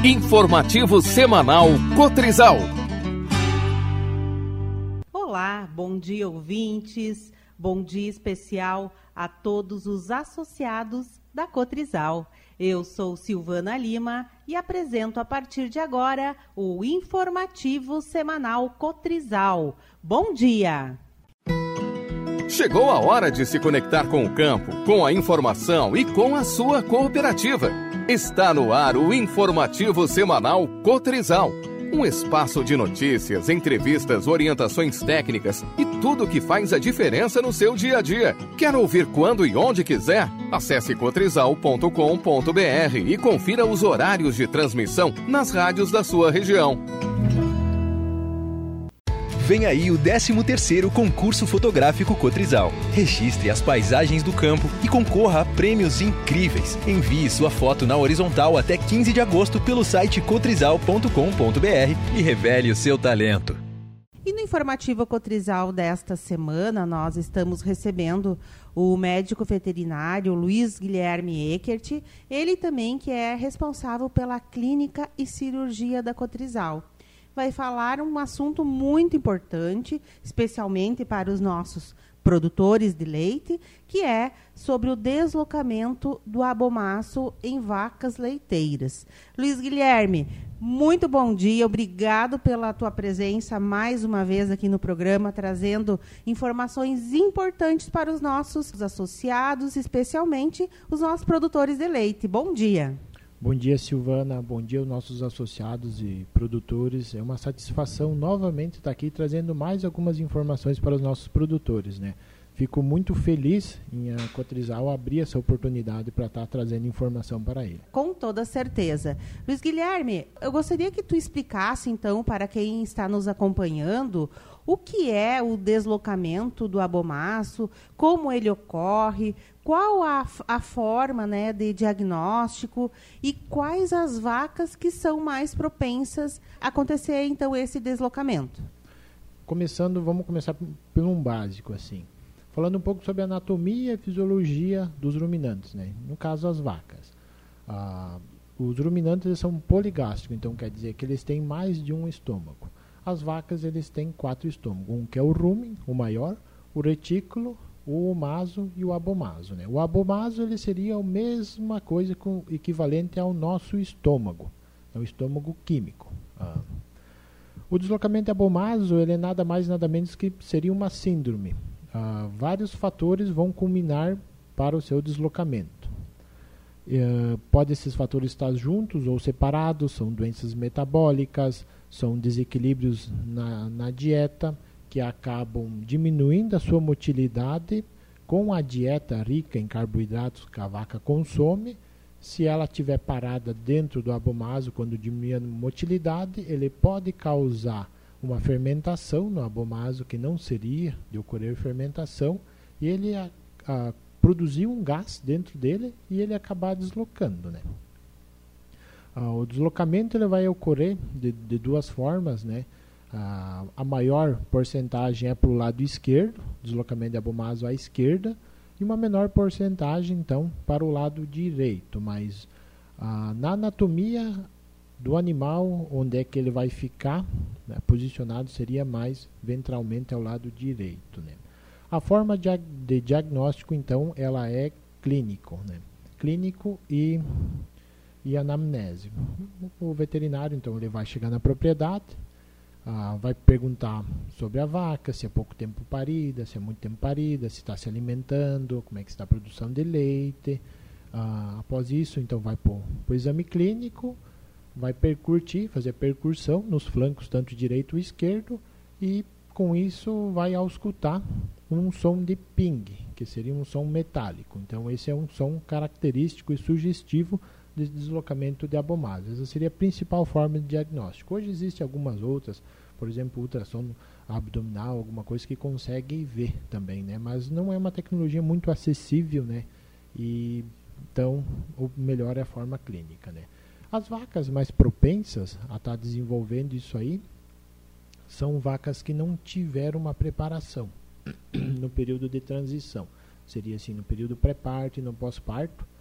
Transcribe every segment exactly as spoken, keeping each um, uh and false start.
Informativo semanal Cotrizal. Olá, bom dia ouvintes, bom dia especial a todos os associados da Cotrizal. Eu sou Silvana Lima e apresento a partir de agora o Informativo semanal Cotrizal. Bom dia! Chegou a hora de se conectar com o campo, com a informação e com a sua cooperativa. Está no ar o Informativo semanal Cotrizal. Um espaço de notícias, entrevistas, orientações técnicas e tudo que faz a diferença no seu dia a dia. Quer ouvir quando e onde quiser? Acesse cotrizal ponto com ponto b r e confira os horários de transmissão nas rádios da sua região. Vem aí o décimo terceiro Concurso Fotográfico Cotrizal. Registre as paisagens do campo e concorra a prêmios incríveis. Envie sua foto na horizontal até quinze de agosto pelo site cotrizal ponto com ponto b r e revele o seu talento. E no Informativo Cotrizal desta semana, nós estamos recebendo o médico veterinário Luiz Guilherme Eckert, ele também que é responsável pela clínica e cirurgia da Cotrizal. Vai falar um assunto muito importante, especialmente para os nossos produtores de leite, que é sobre o deslocamento do abomaço em vacas leiteiras. Luiz Guilherme, muito bom dia, obrigado pela tua presença mais uma vez aqui no programa, trazendo informações importantes para os nossos associados, especialmente os nossos produtores de leite. Bom dia. Bom dia, Silvana. Bom dia aos nossos associados e produtores. É uma satisfação novamente estar aqui trazendo mais algumas informações para os nossos produtores, né? Fico muito feliz em a Cotrizal abrir essa oportunidade para estar trazendo informação para ele. Com toda certeza. Luiz Guilherme, eu gostaria que tu explicasse, então, para quem está nos acompanhando, o que é o deslocamento do abomaço, como ele ocorre, qual a, a forma, né, de diagnóstico e quais as vacas que são mais propensas a acontecer, então, esse deslocamento. Começando, vamos começar por um básico, assim. Falando um pouco sobre a anatomia e fisiologia dos ruminantes, né? No caso, as vacas. Ah, os ruminantes eles são poligástricos, então quer dizer que eles têm mais de um estômago. As vacas eles têm quatro estômagos, um que é o rumen, o maior, o retículo, o omaso e o abomaso, né? O abomaso ele seria a mesma coisa, com, equivalente ao nosso estômago, é o estômago químico. Ah. O deslocamento de abomaso ele é nada mais nada menos que seria uma síndrome. Uh, vários fatores vão culminar para o seu deslocamento. Uh, Podem esses fatores estar juntos ou separados, são doenças metabólicas, são desequilíbrios na, na dieta, que acabam diminuindo a sua motilidade com a dieta rica em carboidratos que a vaca consome. Se ela estiver parada dentro do abomaso, quando diminui a motilidade, ele pode causar uma fermentação no abomaso que não seria de ocorrer fermentação e ele a, a, produzir um gás dentro dele e ele acabar deslocando, né? Ah, o deslocamento ele vai ocorrer de, de duas formas, né? Ah, a maior porcentagem é para o lado esquerdo, deslocamento de abomaso à esquerda, e uma menor porcentagem então para o lado direito, mas ah, na anatomia do animal, onde é que ele vai ficar, né, posicionado seria mais ventralmente ao lado direito, né? A forma de, de diagnóstico, então, ela é clínico, né? Clínico e, e anamnese. O veterinário, então, ele vai chegar na propriedade, ah, vai perguntar sobre a vaca, se é pouco tempo parida, se é muito tempo parida, se está se alimentando, como é que está a produção de leite. Ah, após isso, então, vai para o exame clínico, vai percutir, fazer a percussão nos flancos, tanto direito e esquerdo, e com isso vai auscultar um som de ping, que seria um som metálico. Então esse é um som característico e sugestivo de deslocamento de abomaso. Essa seria a principal forma de diagnóstico. Hoje existem algumas outras, por exemplo, ultrassom abdominal, alguma coisa que consegue ver também, né? Mas não é uma tecnologia muito acessível, né? E então o melhor é a forma clínica, né? As vacas mais propensas a estar desenvolvendo isso aí são vacas que não tiveram uma preparação no período de transição. Seria assim, no período pré-parto e no pós-parto.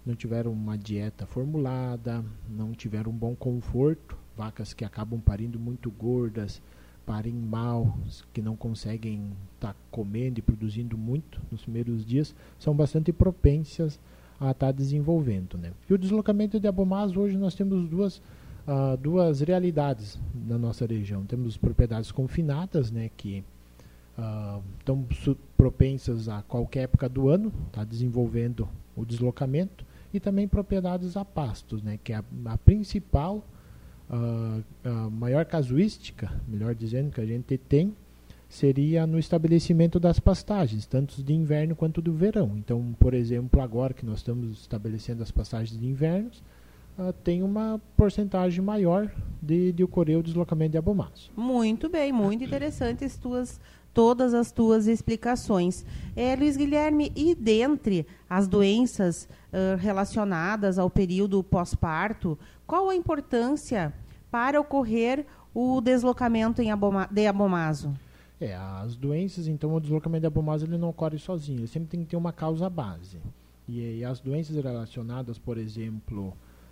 não tiveram uma dieta formulada, não tiveram um bom conforto, vacas que acabam parindo muito gordas, parem mal, que não conseguem estar tá comendo e produzindo muito nos primeiros dias, são bastante propensas a estar tá desenvolvendo, né? E o deslocamento de abomaso, hoje nós temos duas, uh, duas realidades na nossa região. Temos propriedades confinadas, né, que uh, estão propensas a qualquer época do ano, tá desenvolvendo o deslocamento, e também propriedades a pastos, né, que é a, a principal, uh, a maior casuística, melhor dizendo, que a gente tem, seria no estabelecimento das pastagens, tanto de inverno quanto do verão. Então, por exemplo, agora que nós estamos estabelecendo as pastagens de inverno, uh, tem uma porcentagem maior de, de ocorrer o deslocamento de abomaso. Muito bem, muito interessantes tuas, todas as tuas explicações. É, Luiz Guilherme, e dentre as doenças uh, relacionadas ao período pós-parto, qual a importância para ocorrer o deslocamento em aboma, de abomaso? É, as doenças, então, o deslocamento de abomaso ele não ocorre sozinho, ele sempre tem que ter uma causa base. E, e as doenças relacionadas, por exemplo,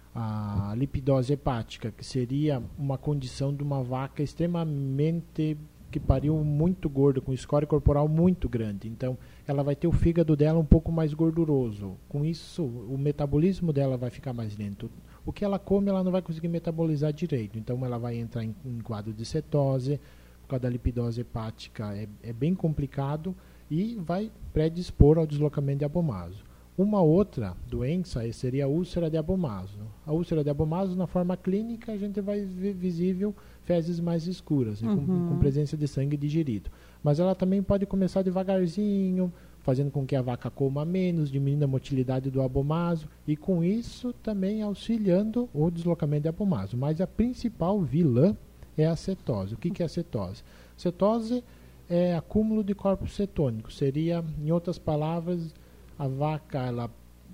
a lipidose hepática, que seria uma condição de uma vaca extremamente, que pariu muito gorda, com score corporal muito grande. Então, ela vai ter o fígado dela um pouco mais gorduroso. Com isso, o metabolismo dela vai ficar mais lento. O que ela come, ela não vai conseguir metabolizar direito. Então, ela vai entrar em, em quadro de cetose. Por causa da lipidose hepática é, é bem complicado e vai predispor ao deslocamento de abomaso. Uma outra doença seria a úlcera de abomaso. A úlcera de abomaso, na forma clínica, a gente vai ver visível fezes mais escuras, né, uhum. com, com presença de sangue digerido. Mas ela também pode começar devagarzinho, fazendo com que a vaca coma menos, diminuindo a motilidade do abomaso e com isso também auxiliando o deslocamento de abomaso. Mas a principal vilã é a cetose. O que, que é a cetose? Cetose é acúmulo de corpos cetônicos. Seria, em outras palavras, a vaca ela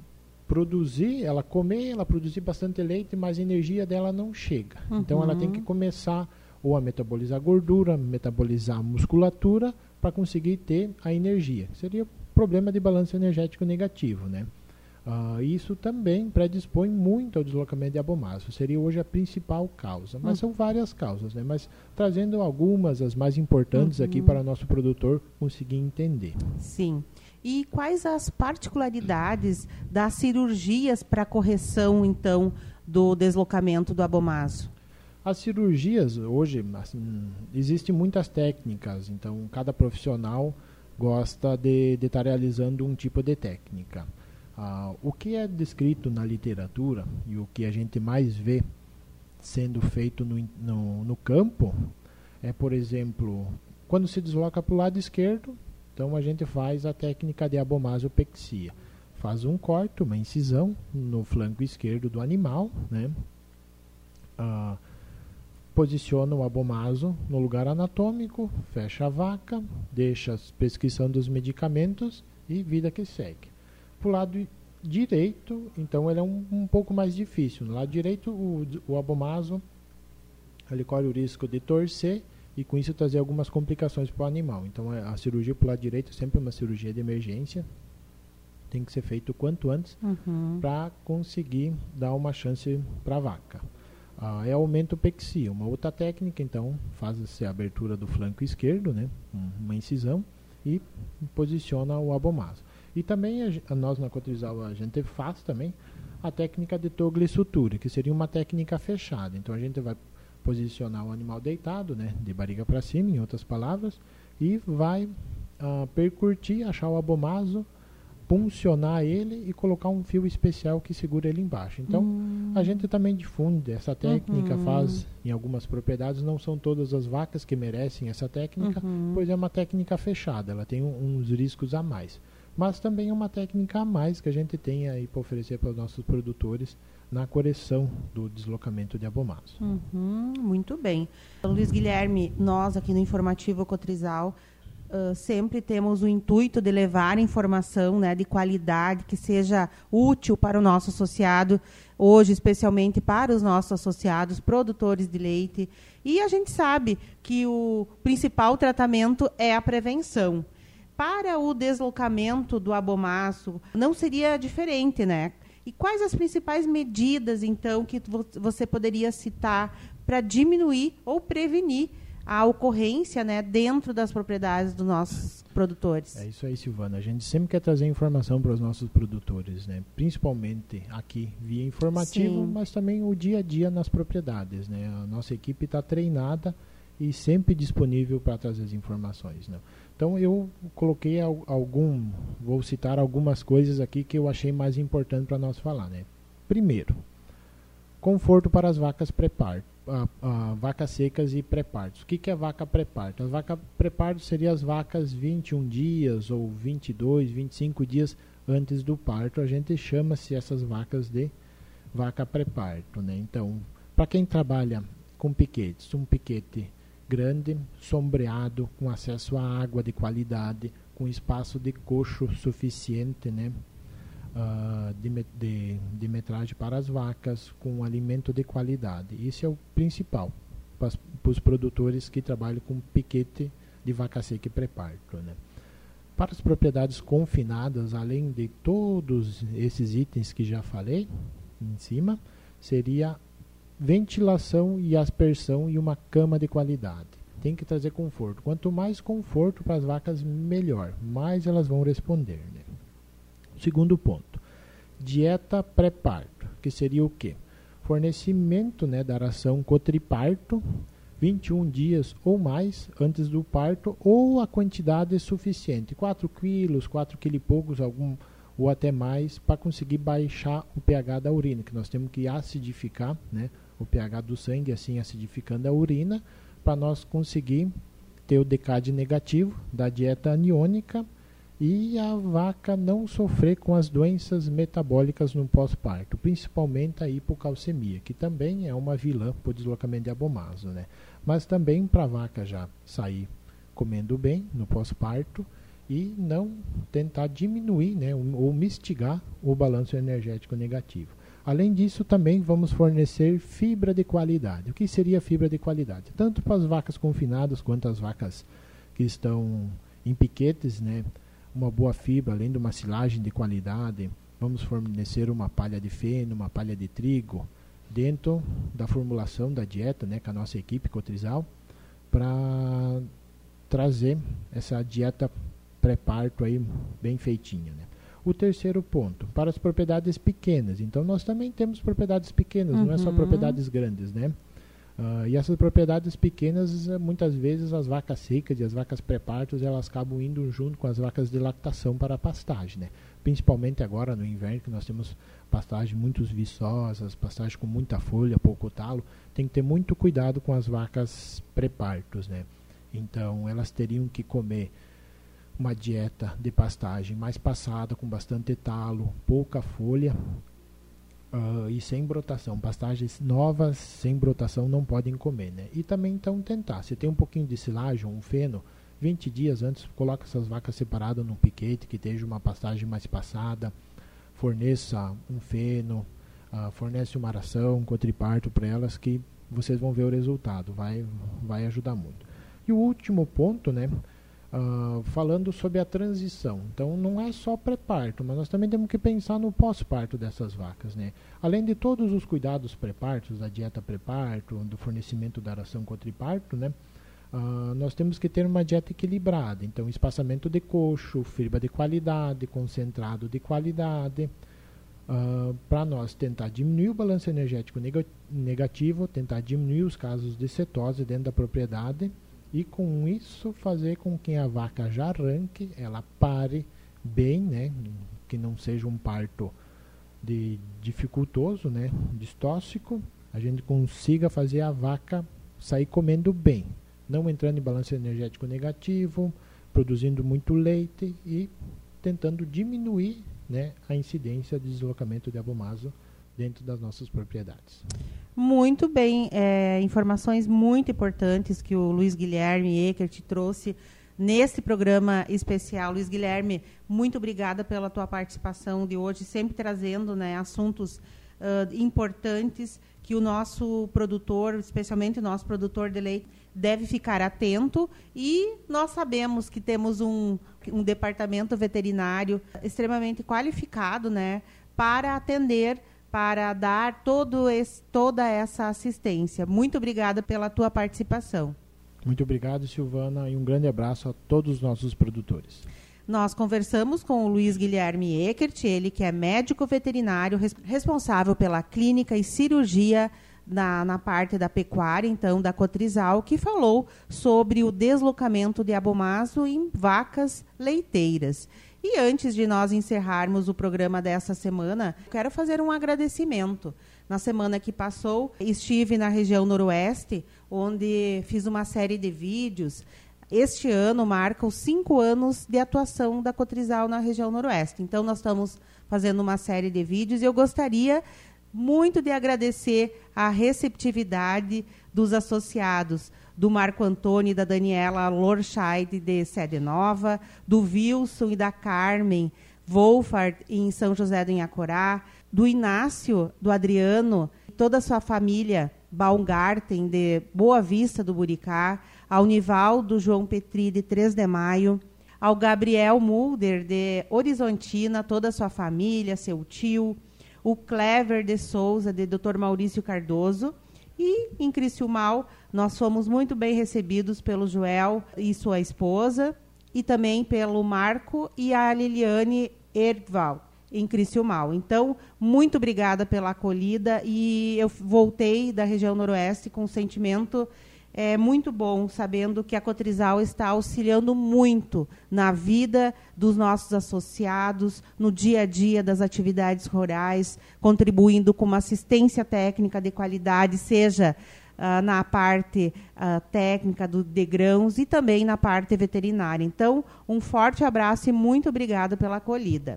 produzir, ela comer, ela produzir bastante leite, mas a energia dela não chega. Uhum. Então ela tem que começar ou a metabolizar gordura, metabolizar musculatura para conseguir ter a energia. Seria problema de balanço energético negativo, né? Uh, isso também predispõe muito ao deslocamento de abomaso. Seria hoje a principal causa. Mas uhum. são várias causas, né? Mas trazendo algumas, as mais importantes uhum. aqui para o nosso produtor conseguir entender. Sim. E quais as particularidades das cirurgias para correção, então, do deslocamento do abomaso? As cirurgias, hoje, assim, existem muitas técnicas. Então, cada profissional gosta de estar realizando um tipo de técnica. Ah, o que é descrito na literatura e o que a gente mais vê sendo feito no, no, no campo é, por exemplo, quando se desloca para o lado esquerdo, então a gente faz a técnica de abomasopexia. Faz um corte, uma incisão no flanco esquerdo do animal, né? Ah, posiciona o abomaso no lugar anatômico, fecha a vaca, deixa a prescrição dos medicamentos e vida que segue. Para o lado direito, então ele é um, um pouco mais difícil. No lado direito, o, o abomaso ele corre o risco de torcer e com isso trazer algumas complicações para o animal. Então a cirurgia para o lado direito é sempre uma cirurgia de emergência. Tem que ser feito o quanto antes uhum. para conseguir dar uma chance para a vaca. Ah, é aumento-pexia, uma outra técnica, então faz-se a abertura do flanco esquerdo, né, uma incisão e posiciona o abomaso. E também a, nós na Cotrizal a gente faz também a técnica de toglissutura, que seria uma técnica fechada. Então a gente vai posicionar o animal deitado, né, de barriga para cima, em outras palavras, e vai uh, percutir, achar o abomaso, puncionar ele e colocar um fio especial que segura ele embaixo. Então hum. a gente também difunde essa técnica, uhum. faz em algumas propriedades, não são todas as vacas que merecem essa técnica, uhum. pois é uma técnica fechada, ela tem um, uns riscos a mais. Mas também é uma técnica a mais que a gente tem aí para oferecer para os nossos produtores na correção do deslocamento de abomaso. Uhum, muito bem. Luiz Guilherme, nós aqui no Informativo Cotrizal uh, sempre temos o intuito de levar informação, né, de qualidade, que seja útil para o nosso associado, hoje especialmente para os nossos associados produtores de leite. E a gente sabe que o principal tratamento é a prevenção. Para o deslocamento do abomaso, não seria diferente, né? E quais as principais medidas, então, que você poderia citar para diminuir ou prevenir a ocorrência, né, dentro das propriedades dos nossos produtores? É isso aí, Silvana. A gente sempre quer trazer informação para os nossos produtores, né? Principalmente aqui via informativo, Sim. mas também o dia a dia nas propriedades, né? A nossa equipe está treinada e sempre disponível para trazer as informações, né? Então eu coloquei algum, vou citar algumas coisas aqui que eu achei mais importante para nós falar, né? Primeiro, conforto para as vacas pré-parto. Uh, uh, vacas secas e pré-partos. O que, que é vaca pré-parto? As vacas pré-parto seriam as vacas vinte e um dias ou vinte e dois, vinte e cinco dias antes do parto. A gente chama-se essas vacas de vaca pré-parto, né? Então, para quem trabalha com piquetes, um piquete grande, sombreado, com acesso à água de qualidade, com espaço de coxo suficiente, né? Uh, de, de, de metragem para as vacas, com alimento de qualidade. Isso é o principal para os produtores que trabalham com piquete de vaca seca e pré-parto, né? Para as propriedades confinadas, além de todos esses itens que já falei em cima, seria ventilação e aspersão e uma cama de qualidade. Tem que trazer conforto. Quanto mais conforto para as vacas, melhor. Mais elas vão responder, né? Segundo ponto, dieta pré-parto, que seria o quê? Fornecimento, né, da ração cotriparto, vinte e um dias ou mais antes do parto, ou a quantidade suficiente, quatro quilos, quatro quilos e poucos, algum, ou até mais, para conseguir baixar o pH da urina, que nós temos que acidificar, né, o pH do sangue, assim acidificando a urina, para nós conseguir ter o D C A D negativo da dieta aniônica, e a vaca não sofrer com as doenças metabólicas no pós-parto, principalmente a hipocalcemia, que também é uma vilã para o deslocamento de abomaso, né? Mas também para a vaca já sair comendo bem no pós-parto e não tentar diminuir, né, ou mitigar o balanço energético negativo. Além disso, também vamos fornecer fibra de qualidade. O que seria fibra de qualidade? Tanto para as vacas confinadas quanto as vacas que estão em piquetes, né? Uma boa fibra, além de uma silagem de qualidade, vamos fornecer uma palha de feno, uma palha de trigo, dentro da formulação da dieta, né, com a nossa equipe Cotrizal, para trazer essa dieta pré-parto aí bem feitinha, né? O terceiro ponto, para as propriedades pequenas. Então, nós também temos propriedades pequenas, uhum. não é só propriedades grandes, né? Uh, e essas propriedades pequenas, muitas vezes as vacas secas e as vacas pré-partos, elas acabam indo junto com as vacas de lactação para a pastagem, né? Principalmente agora no inverno, que nós temos pastagem muito viçosas, pastagem com muita folha, pouco talo, tem que ter muito cuidado com as vacas pré-partos, né? Então, elas teriam que comer uma dieta de pastagem mais passada, com bastante talo, pouca folha, Uh, e sem brotação. Pastagens novas sem brotação não podem comer, né? E também então tentar, se tem um pouquinho de silagem, um feno, vinte dias antes, coloca essas vacas separadas num piquete que esteja uma pastagem mais passada, forneça um feno, uh, fornece uma ração, um cotriparto para elas, que vocês vão ver o resultado, vai, vai ajudar muito. E o último ponto, né? Uh, falando sobre a transição. Então, não é só pré-parto, mas nós também temos que pensar no pós-parto dessas vacas, né? Além de todos os cuidados pré-partos, da dieta pré-parto, do fornecimento da ração cotriparto, né? Uh, nós temos que ter uma dieta equilibrada. Então, espaçamento de coxo, fibra de qualidade, concentrado de qualidade, uh, para nós tentar diminuir o balanço energético neg- negativo, tentar diminuir os casos de cetose dentro da propriedade, e com isso fazer com que a vaca já arranque, ela pare bem, né? Que não seja um parto de dificultoso, né? Distóxico, a gente consiga fazer a vaca sair comendo bem, não entrando em balanço energético negativo, produzindo muito leite e tentando diminuir, né, a incidência de deslocamento de abomaso dentro das nossas propriedades. Muito bem, é, informações muito importantes que o Luiz Guilherme Eckert trouxe nesse programa especial. Luiz Guilherme, muito obrigada pela tua participação de hoje, sempre trazendo, né, assuntos uh, importantes que o nosso produtor, especialmente o nosso produtor de leite, deve ficar atento. E nós sabemos que temos um, um departamento veterinário extremamente qualificado, né, para atender, para dar todo esse, toda essa assistência. Muito obrigada pela tua participação. Muito obrigado, Silvana, e um grande abraço a todos os nossos produtores. Nós conversamos com o Luiz Guilherme Eckert, ele que é médico veterinário res- responsável pela clínica e cirurgia na, na parte da pecuária, então, da Cotrizal, que falou sobre o deslocamento de abomaso em vacas leiteiras. E antes de nós encerrarmos o programa dessa semana, quero fazer um agradecimento. Na semana que passou, estive na região noroeste, onde fiz uma série de vídeos. Este ano marca os cinco anos de atuação da Cotrizal na região noroeste. Então, nós estamos fazendo uma série de vídeos e eu gostaria muito de agradecer a receptividade dos associados, do Marco Antônio e da Daniela Lorscheid, de Sede Nova, do Wilson e da Carmen Wolfart, em São José do Inhacorá, do Inácio, do Adriano, toda a sua família Baumgarten, de Boa Vista do Buricá, ao Nivaldo João Petri, de três de maio, ao Gabriel Mulder, de Horizontina, toda a sua família, seu tio, o Clever de Souza, de doutor Maurício Cardoso, e em Criciúmal nós fomos muito bem recebidos pelo Joel e sua esposa, e também pelo Marco e a Liliane Erval, em Criciúmal. Então, muito obrigada pela acolhida, e eu voltei da região noroeste com um sentimento é, muito bom, sabendo que a Cotrizal está auxiliando muito na vida dos nossos associados, no dia a dia das atividades rurais, contribuindo com uma assistência técnica de qualidade, seja uh, na parte uh, técnica do, de grãos e também na parte veterinária. Então, um forte abraço e muito obrigada pela acolhida.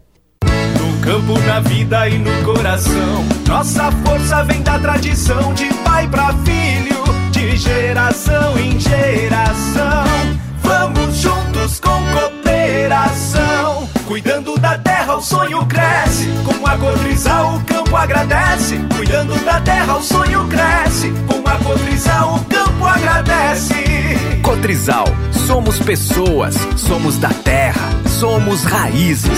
No campo, na vida e no coração, nossa força vem da tradição, de pai para filho, de geração em geração. Vamos juntos com cooperação, cuidando da terra o sonho cresce, com a Cotrizal o campo agradece. Cuidando da terra o sonho cresce, com a Cotrizal o campo agradece. Cotrizal, somos pessoas, somos da terra, somos raízes.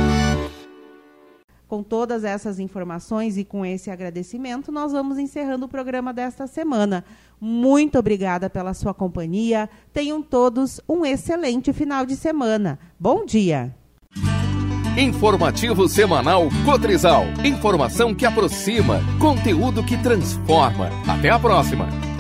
Com todas essas informações e com esse agradecimento, nós vamos encerrando o programa desta semana. Muito obrigada pela sua companhia. Tenham todos um excelente final de semana. Bom dia! Informativo semanal Cotrizal. Informação que aproxima, conteúdo que transforma. Até a próxima!